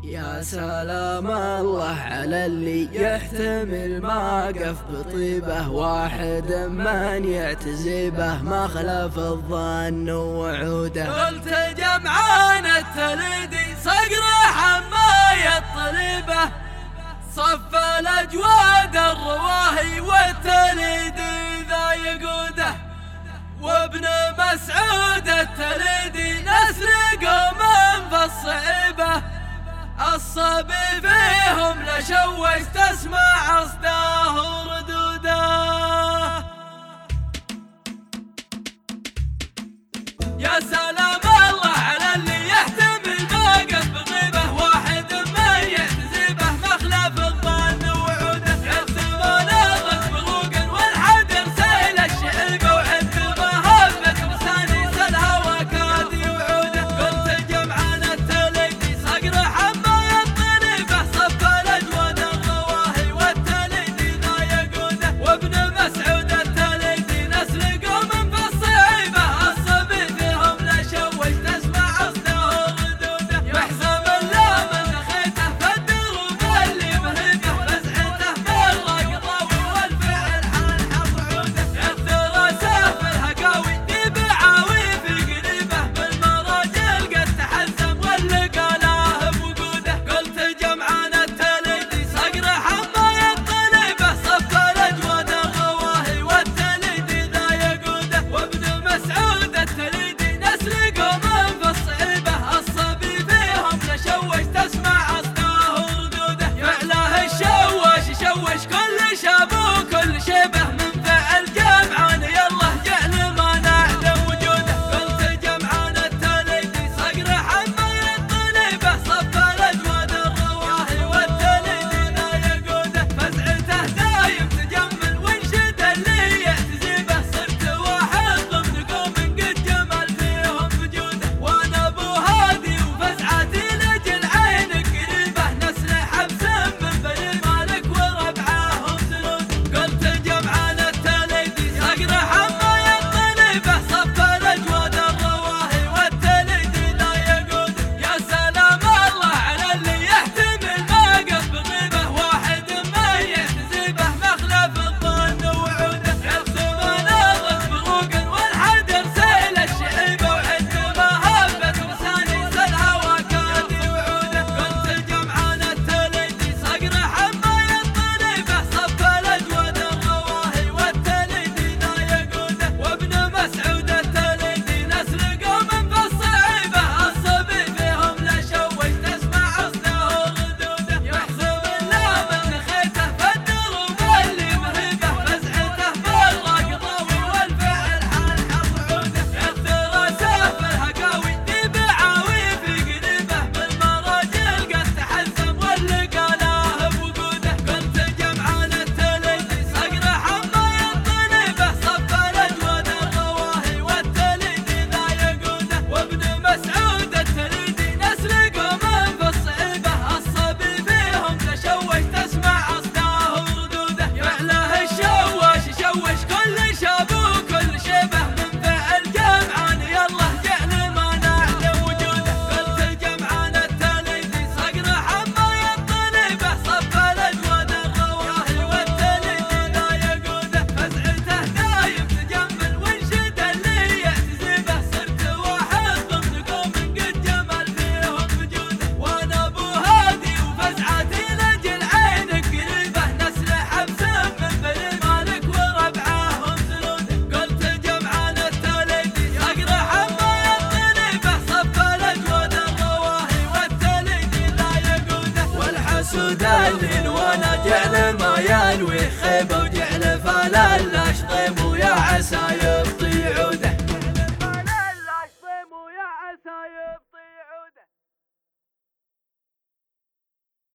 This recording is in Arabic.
يا سلام الله على اللي يحتمل ما قف بطيبه، واحد من يعتزبه ما خلف الظن وعوده. قلت جمعان التليدي صقر حماية الطليبة، صف الأجواد الرواهي والتليدي ذا يقوده. وابن مسعود التليدي نسل قوم في الصعيبة، الصبي فيهم لشوش تسمع أصداه وردوده. يا سلام الله على اللي يحتمل ما قف بغيبه، واحد من يعتزبه مخلف الظن وعوده. يحسبون الغد بروقا والحدر سيل الشعيبه، وعند مهبة بساني سلها وكادي وعوده. قلت جمعان التليدي صقر حماية الطليبة، صف الأجواد الرواهي والتليدي ذا يقوده. وابن مسعود التليدي نسل قوم في الصعيبة، الصبي فيهم لشوش تسمع أصداه وردوده. يحزم اللام نخيته فالدروب اللي مهيبه، فزعته بالرقضاوي والفعل حال حظ عوده. يأثر سيف الهقاوي دبعاوي في قريبه، بالمراجل قد تحزم واللقى له بوقوده. قلت جمعان التليدي صقر حماية الطليبة، صف الأجواد الرواهي والتليدي ذا يقوده. وابن مسعود التليدي نسل قوم في الصعيبة، الصبي فيهم لشوش تسمع أصداه وردوده. فعله الشوش يشوش كل شاب وكل شيبه، من فعل جمعان يالله جعل ما نعلم وجوده. قلت جمعان التليدي صقر حماية الطليبة، صف الأجواد الرواهي والتليدي ذا يقوده. فزعته دايم تجمل وانشد اللي يعتزبه، صرت واحد ضمن قوم قد جمل فيهم وجوده. وانا ابو هادي وفزعتي لجل عينك قريبه، نسل حبس من بني المالك وربعاهم زنود. قلت جمعان التليدي صقر حماية الطليبة، صف الأجواد الرواهي والتليدي لا يقوده. يا سلام الله على اللي يحتمل ما قف بغيبه، واحد من يعتزبه مخلف الظن وعوده. يحسبون الغد بروقا والحدر سيل الشعيبه، وعند مهبة بساني سلها وكادي وعوده. قلت جمعان التليدي صقر حماية الطليبة، صف الأجواد الرواهي والتليدي ذا يقوده. وابن مسعود التليدي نسل قوم في الصعيبة، الصبي فيهم لشوش تسمع أصداه وردوده. يحسب اللام نخيته فالدروب اللي مهيبه، فزعته بالرقضاوي والفعل حال حظ عوده. يأثر سيف الهقاوي دبعاوي في قريبه، بالمراجل قد تحزم واللقى له بوقوده. قلت جمعان التليدي صقر حماية الطليبة، صف الأجواد الرواهي والتليدي ذا يقوده. وابن مسعود التليدي نسل قوم في الصعيبة، الصبي فيهم لشوش تسمع أصداه وردوده. فعله الشوش يشوش كل شاب وكل شيبه، من فعل جمعان يالله جعل ما نعلم وجوده. قلت جمعان التليدي صقر حماية الطليبة، صف الأجواد الرواهي والتليدي ذا يقوده. فزعته دايم تجمل وانشد اللي يعتزبه، صرت واحد ضمن قوم قد جمل فيهم وجوده. وانا ابو هادي وفزعتي لجل عينك قريبه، نسل حبس من بني المالك وربعاهم زنوده. قلت جمعان التليدي صقر حماية الطليبة، صف الأجواد الرواهي والتليدي لا يقوده. والحسود الليل وانا جعل ما ينوي خيبه، وجعل فلل اشطيب ويا عسى